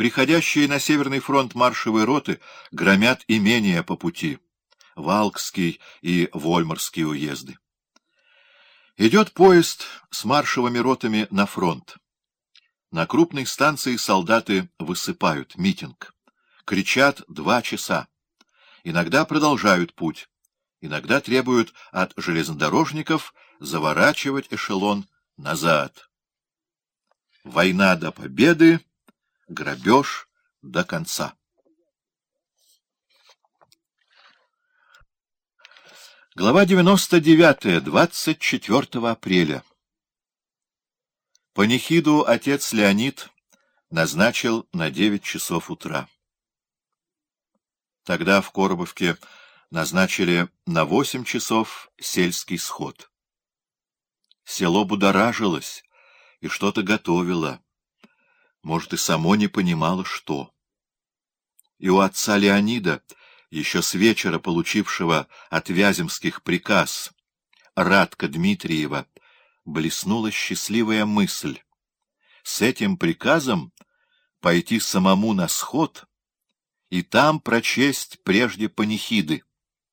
Приходящие на Северный фронт маршевые роты громят имения по пути, Валкский и Вольмарский уезды. Идет поезд с маршевыми ротами на фронт. На крупной станции солдаты высыпают, митинг. Кричат 2 часа. Иногда продолжают путь. Иногда требуют от железнодорожников заворачивать эшелон назад. Война до победы, грабеж до конца. Глава 99. 24 апреля. Панихиду отец Леонид назначил на 9 часов утра. Тогда в Коробовке назначили на 8 часов сельский сход. Село будоражилось и что-то готовило. Может, и само не понимало, что. И у отца Леонида, еще с вечера получившего от Вяземских приказ Радка Дмитриева, блеснула счастливая мысль с этим приказом пойти самому на сход и там прочесть прежде панихиды.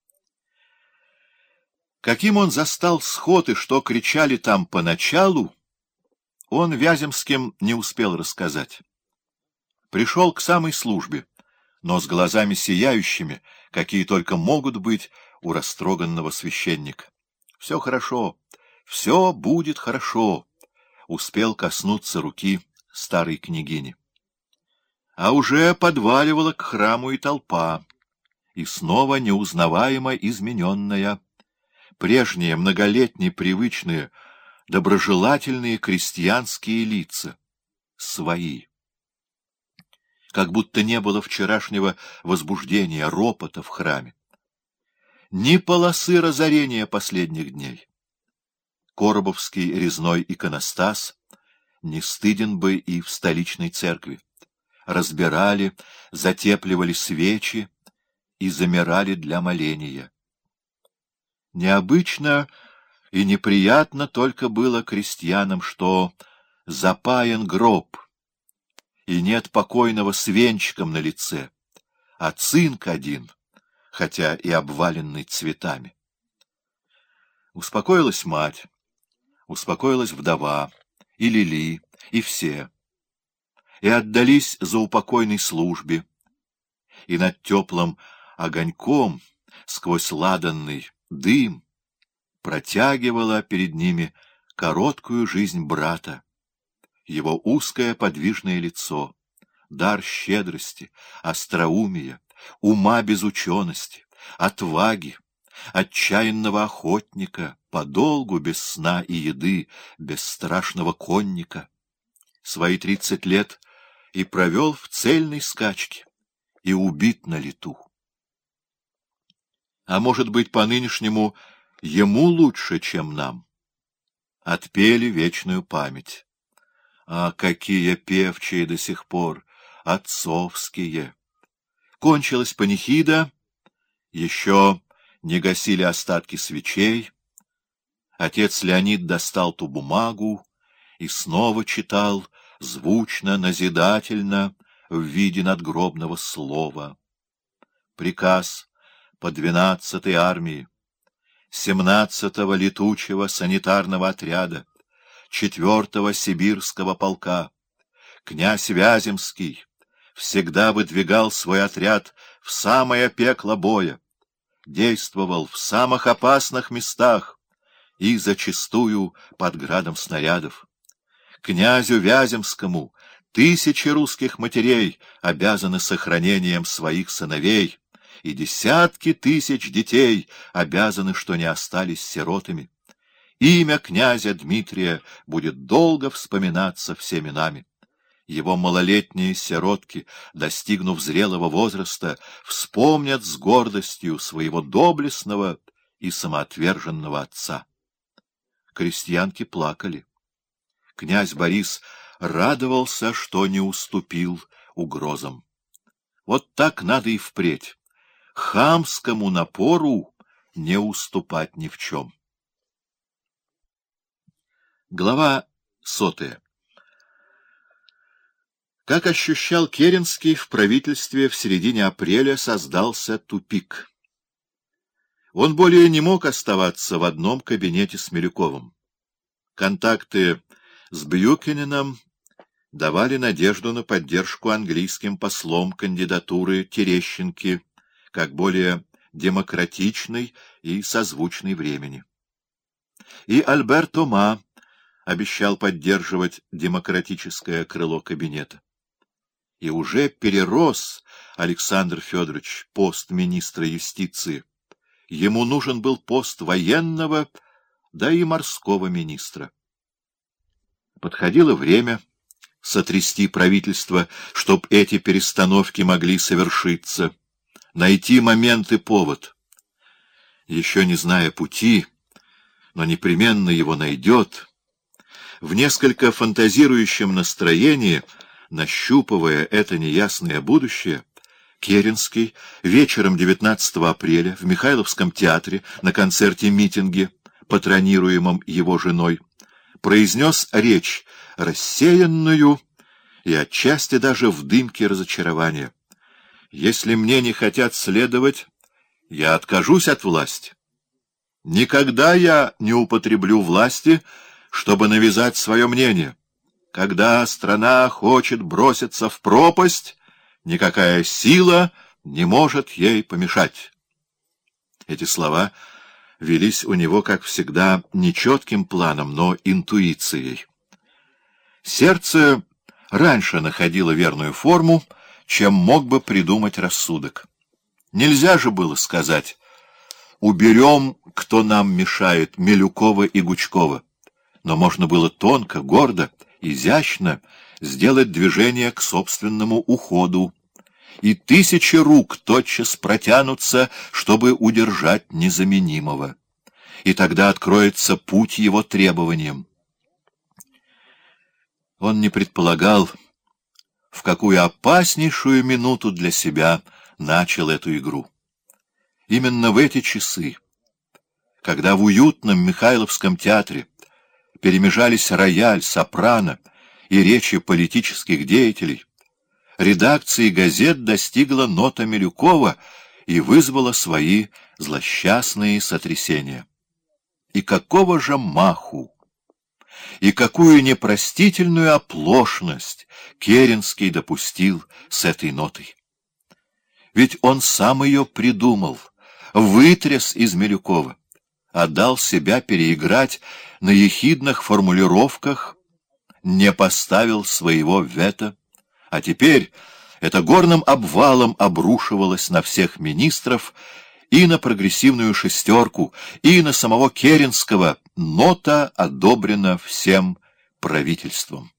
Каким он застал сход и что кричали там поначалу, он Вяземским не успел рассказать. Пришел к самой службе, но с глазами сияющими, какие только могут быть у растроганного священника. «Все хорошо, все будет хорошо», — успел коснуться руки старой княгини. А уже подваливала к храму и толпа, и снова неузнаваемо измененная. Прежние, многолетние, привычные, доброжелательные крестьянские лица. Свои. Как будто не было вчерашнего возбуждения, ропота в храме. Ни полосы разорения последних дней. Коробовский резной иконостас не стыден бы и в столичной церкви. Разбирали, затепливали свечи и замирали для моления. Необычно и неприятно только было крестьянам, что запаян гроб, и нет покойного с венчиком на лице, а цинк один, хотя и обваленный цветами. Успокоилась мать, успокоилась вдова, и Лили, и все, и отдались за упокойной службе, и над теплым огоньком сквозь ладанный дым протягивала перед ними короткую жизнь брата, его узкое подвижное лицо, дар щедрости, остроумия, ума без учености, отваги, отчаянного охотника, подолгу без сна и еды, бесстрашного конника. Свои 30 лет и провел в цельной скачке, и убит на лету. А может быть, по-нынешнему ему лучше, чем нам. Отпели вечную память. А какие певчие до сих пор, отцовские! Кончилась панихида, еще не гасили остатки свечей. Отец Леонид достал ту бумагу и снова читал, звучно, назидательно, в виде надгробного слова. Приказ по 12-й армии, 17-го летучего санитарного отряда, 4-го сибирского полка. Князь Вяземский всегда выдвигал свой отряд в самое пекло боя, действовал в самых опасных местах и зачастую под градом снарядов. Князю Вяземскому 1000 русских матерей обязаны сохранением своих сыновей, и десятки тысяч детей обязаны, что не остались сиротами. Имя князя Дмитрия будет долго вспоминаться всеми нами. Его малолетние сиротки, достигнув зрелого возраста, вспомнят с гордостью своего доблестного и самоотверженного отца. Крестьянки плакали. Князь Борис радовался, что не уступил угрозам. Вот так надо и впредь. Хамскому напору не уступать ни в чем. Глава 100. Как ощущал Керенский, в правительстве в середине апреля создался тупик. Он более не мог оставаться в одном кабинете с Милюковым. Контакты с Бьюкененом давали надежду на поддержку английским послом кандидатуры Терещенки как более демократичной и созвучной времени. И Альбер Тома обещал поддерживать демократическое крыло кабинета. И уже перерос Александр Федорович пост министра юстиции. Ему нужен был пост военного, да и морского министра. Подходило время сотрясти правительство, чтоб эти перестановки могли совершиться, найти момент и повод. Еще не зная пути, но непременно его найдет, в несколько фантазирующем настроении, нащупывая это неясное будущее, Керенский вечером 19 апреля в Михайловском театре на концерте-митинге, патронируемом его женой, произнес речь, рассеянную и отчасти даже в дымке разочарования. «Если мне не хотят следовать, я откажусь от власти. Никогда я не употреблю власти, чтобы навязать свое мнение. Когда страна хочет броситься в пропасть, никакая сила не может ей помешать». Эти слова велись у него, как всегда, не четким планом, но интуицией. Сердце раньше находило верную форму, чем мог бы придумать рассудок. Нельзя же было сказать: уберем, кто нам мешает, Милюкова и Гучкова. Но можно было тонко, гордо, изящно сделать движение к собственному уходу, и тысячи рук тотчас протянутся, чтобы удержать незаменимого. И тогда откроется путь его требованиям. Он не предполагал, в какую опаснейшую минуту для себя начал эту игру. Именно в эти часы, когда в уютном Михайловском театре перемежались рояль, сопрано и речи политических деятелей, редакции газет достигла нота Милюкова и вызвала свои злосчастные сотрясения. И какого же маху, и какую непростительную оплошность Керенский допустил с этой нотой! Ведь он сам ее придумал, вытряс из Милюкова, отдал себя переиграть на ехидных формулировках, не поставил своего вето, а теперь это горным обвалом обрушивалось на всех министров, и на прогрессивную шестерку, и на самого Керенского. Нота одобрена всем правительством.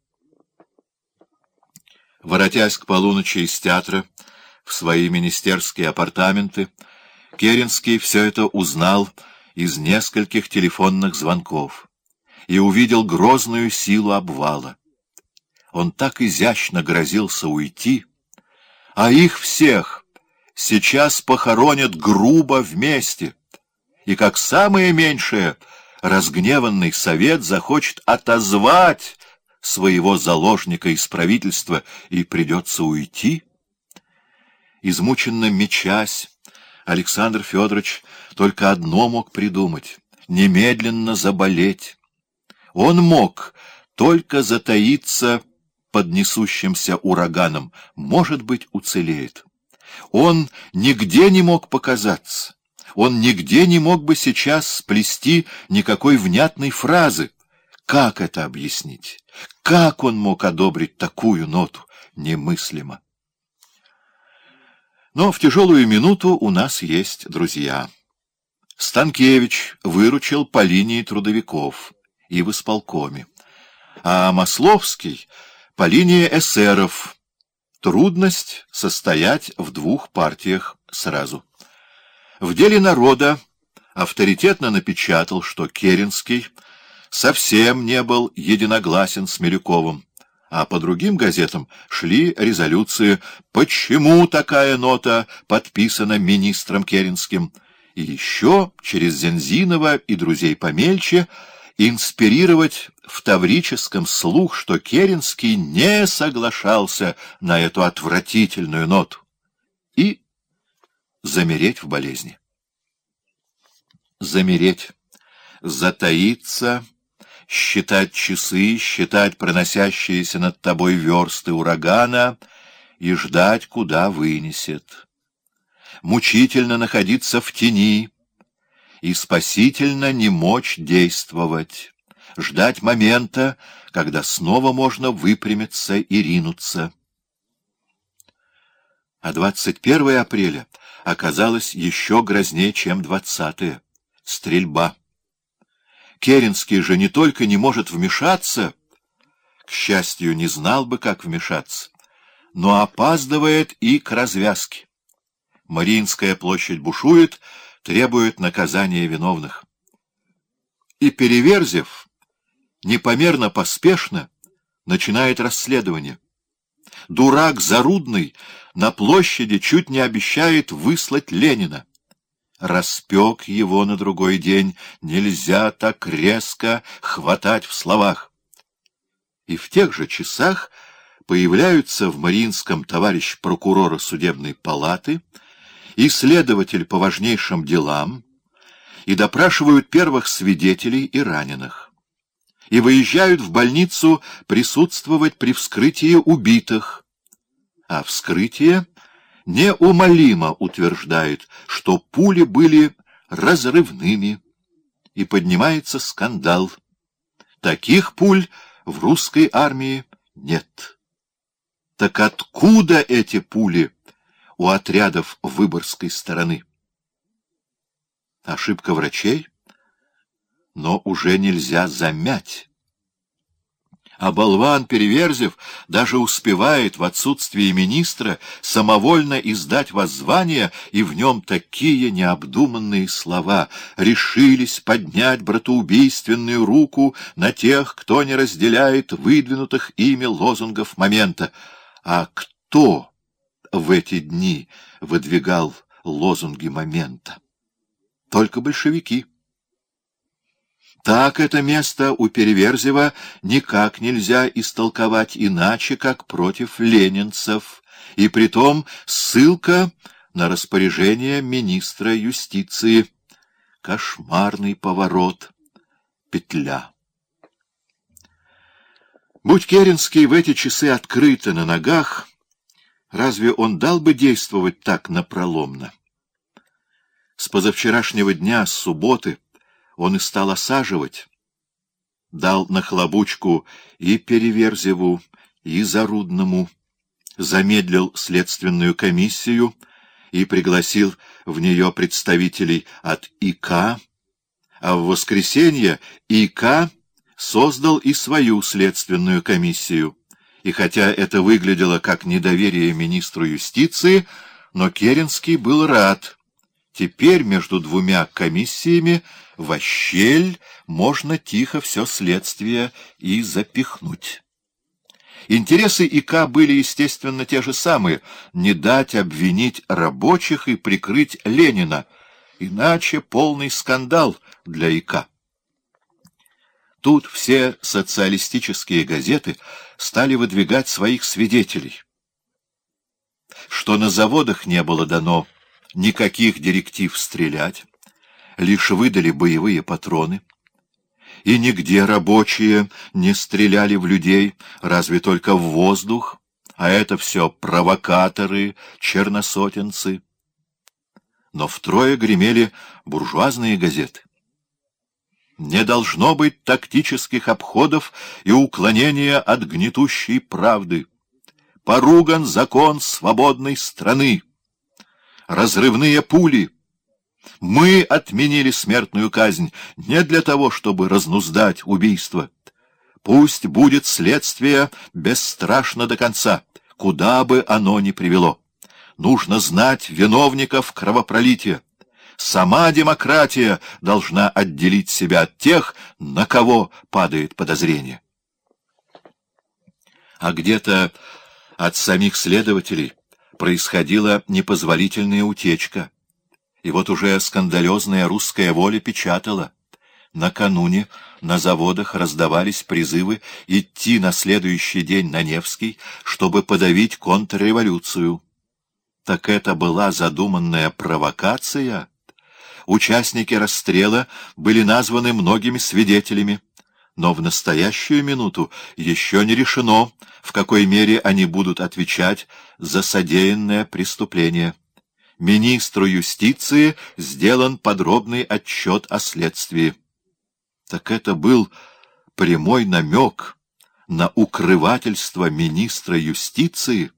Воротясь к полуночи из театра в свои министерские апартаменты, Керенский все это узнал из нескольких телефонных звонков и увидел грозную силу обвала. Он так изящно грозился уйти, а их всех сейчас похоронят грубо вместе, и, как самое меньшее, разгневанный совет захочет отозвать своего заложника из правительства, и придется уйти. Измученно мечась, Александр Федорович только одно мог придумать — немедленно заболеть. Он мог только затаиться под несущимся ураганом, может быть, уцелеет. Он нигде не мог показаться, он нигде не мог бы сейчас сплести никакой внятной фразы. Как это объяснить? Как он мог одобрить такую ноту? Немыслимо. Но в тяжелую минуту у нас есть друзья. Станкевич выручил по линии трудовиков и в исполкоме, а Масловский — по линии эсеров. Трудность состоять в двух партиях сразу. В «Деле народа» авторитетно напечатал, что Керенский совсем не был единогласен с Милюковым, а по другим газетам шли резолюции, почему такая нота подписана министром Керенским, и еще через Зензинова и друзей помельче инспирировать в Таврическом слух, что Керенский не соглашался на эту отвратительную ноту, и замереть в болезни. Замереть, затаиться, считать часы, считать проносящиеся над тобой версты урагана и ждать, куда вынесет. Мучительно находиться в тени и спасительно не мочь действовать, ждать момента, когда снова можно выпрямиться и ринуться. А 21 апреля оказалось еще грознее, чем 20-е. Стрельба. Керенский же не только не может вмешаться, к счастью, не знал бы, как вмешаться, но опаздывает и к развязке. Мариинская площадь бушует, требует наказания виновных. И Переверзев непомерно поспешно начинает расследование. Дурак Зарудный на площади чуть не обещает выслать Ленина. Распек его на другой день, нельзя так резко хватать в словах. И в тех же часах появляются в Мариинском товарищ прокурора судебной палаты и следователь по важнейшим делам, и допрашивают первых свидетелей и раненых, и выезжают в больницу присутствовать при вскрытии убитых, а вскрытие неумолимо утверждает, что пули были разрывными, и поднимается скандал. Таких пуль в русской армии нет. Так откуда эти пули у отрядов Выборгской стороны? Ошибка врачей? Но уже нельзя замять. А болван Переверзев даже успевает в отсутствие министра самовольно издать воззвание, и в нем такие необдуманные слова: «Решились поднять братоубийственную руку на тех, кто не разделяет выдвинутых ими лозунгов момента». А кто в эти дни выдвигал лозунги момента? Только большевики. Так это место у Переверзева никак нельзя истолковать иначе, как против ленинцев, и притом ссылка на распоряжение министра юстиции. Кошмарный поворот, петля. Будь Керенский в эти часы открыто на ногах, разве он дал бы действовать так напроломно? С позавчерашнего дня, с субботы, он и стал осаживать, дал нахлобучку и Переверзеву, и Зарудному, замедлил следственную комиссию и пригласил в нее представителей от ИК, а в воскресенье ИК создал и свою следственную комиссию. И хотя это выглядело как недоверие министру юстиции, но Керенский был рад. Теперь между двумя комиссиями во щель можно тихо все следствие и запихнуть. Интересы ИК были, естественно, те же самые — не дать обвинить рабочих и прикрыть Ленина, иначе полный скандал для ИК. Тут все социалистические газеты стали выдвигать своих свидетелей, что на заводах не было дано никаких директив стрелять, лишь выдали боевые патроны, и нигде рабочие не стреляли в людей, разве только в воздух, а это все провокаторы, черносотенцы. Но втрое гремели буржуазные газеты. Не должно быть тактических обходов и уклонения от гнетущей правды. Поруган закон свободной страны. Разрывные пули. Мы отменили смертную казнь не для того, чтобы разнуздать убийство. Пусть будет следствие бесстрашно до конца, куда бы оно ни привело. Нужно знать виновников кровопролития. Сама демократия должна отделить себя от тех, на кого падает подозрение. А где-то от самих следователей происходила непозволительная утечка. И вот уже скандалезная «Русская воля» печатала: Накануне на заводах раздавались призывы идти на следующий день на Невский, чтобы подавить контрреволюцию. Так это была задуманная провокация. Участники расстрела были названы многими свидетелями, но в настоящую минуту еще не решено, в какой мере они будут отвечать за содеянное преступление. Министру юстиции сделан подробный отчет о следствии. Так это был прямой намек на укрывательство министра юстиции.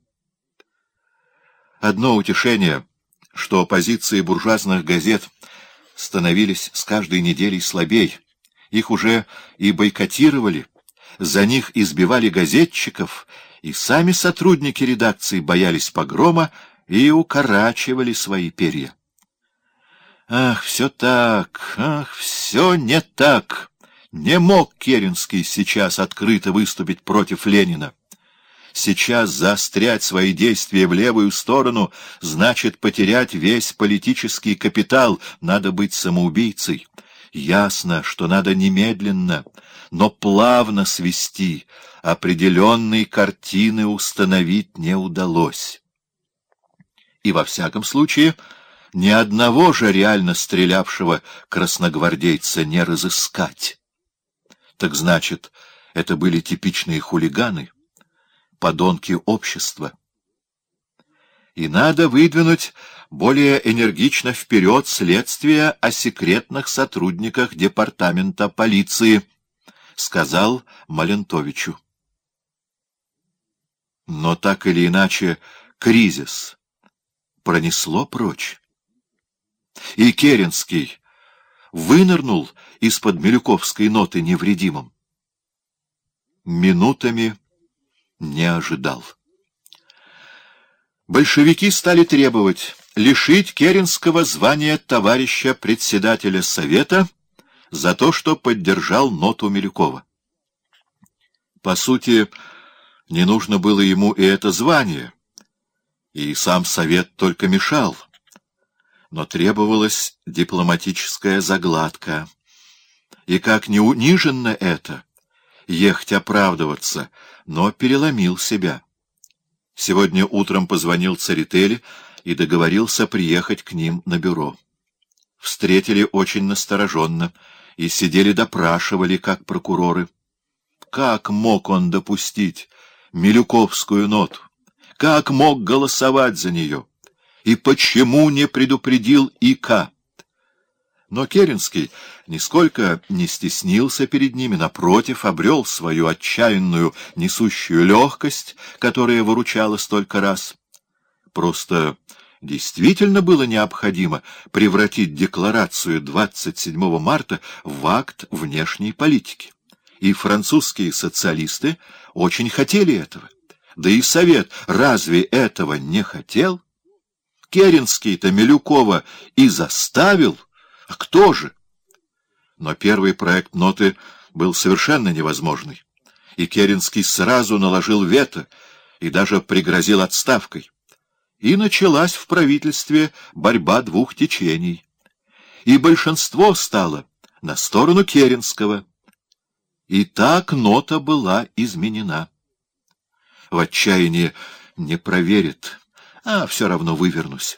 Одно утешение, что позиции буржуазных газет становились с каждой неделей слабей. Их уже и бойкотировали, за них избивали газетчиков, и сами сотрудники редакции боялись погрома и укорачивали свои перья. Ах, все так, ах, все не так. Не мог Керенский сейчас открыто выступить против Ленина. Сейчас заострять свои действия в левую сторону значит потерять весь политический капитал, надо быть самоубийцей. Ясно, что надо немедленно, но плавно свести, определенной картины установить не удалось. И во всяком случае, ни одного же реально стрелявшего красногвардейца не разыскать. Так значит, это были типичные хулиганы, подонки общества. И надо выдвинуть более энергично вперед следствие о секретных сотрудниках департамента полиции, сказал Малентовичу. Но так или иначе кризис пронесло прочь. И Керенский вынырнул из-под Милюковской ноты невредимым. Минутами не ожидал. Большевики стали требовать лишить Керенского звания товарища председателя Совета за то, что поддержал ноту Милюкова. По сути, не нужно было ему и это звание, и сам Совет только мешал. Но требовалась дипломатическая загладка. И как не униженно это, ехать оправдываться, но переломил себя. Сегодня утром позвонил Церетели и договорился приехать к ним на бюро. Встретили очень настороженно и сидели допрашивали, как прокуроры. Как мог он допустить Милюковскую ноту? Как мог голосовать за нее? И почему не предупредил ИК? Но Керенский нисколько не стеснился перед ними, напротив, обрел свою отчаянную несущую легкость, которая выручала столько раз. Просто действительно было необходимо превратить декларацию 27 марта в акт внешней политики. И французские социалисты очень хотели этого. Да и Совет разве этого не хотел? Керенский-то Милюкова и заставил. А кто же? Но первый проект ноты был совершенно невозможный. И Керенский сразу наложил вето и даже пригрозил отставкой. И началась в правительстве борьба двух течений. И большинство стало на сторону Керенского. И так нота была изменена. В отчаянии не проверит, а все равно вывернусь.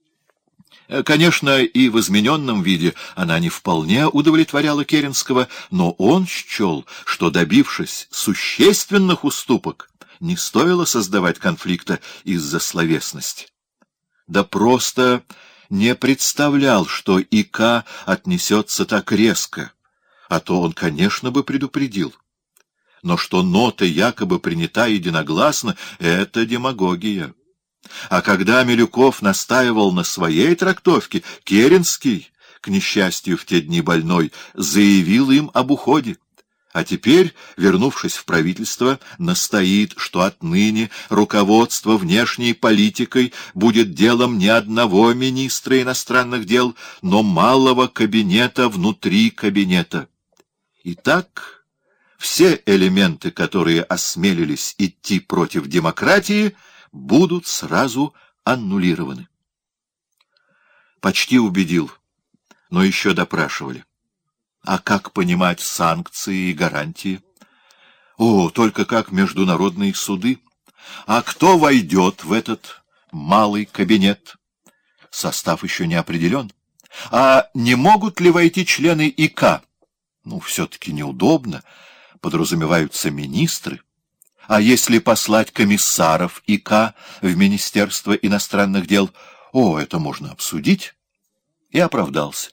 Конечно, и в измененном виде она не вполне удовлетворяла Керенского, но он счел, что, добившись существенных уступок, не стоило создавать конфликта из-за словесности. Да просто не представлял, что ИК отнесется так резко, а то он, конечно, бы предупредил. Но что нота якобы принята единогласно — это демагогия. А когда Милюков настаивал на своей трактовке, Керенский, к несчастью в те дни больной, заявил им об уходе. А теперь, вернувшись в правительство, настоит, что отныне руководство внешней политикой будет делом не одного министра иностранных дел, но малого кабинета внутри кабинета. Итак, все элементы, которые осмелились идти против демократии, будут сразу аннулированы. Почти убедил, но еще допрашивали. А как понимать санкции и гарантии? О, только как международные суды. А кто войдет в этот малый кабинет? Состав еще не определен. А не могут ли войти члены ИК? Ну, все-таки неудобно. Подразумеваются министры. А если послать комиссаров ИК в Министерство иностранных дел? О, это можно обсудить. И оправдался.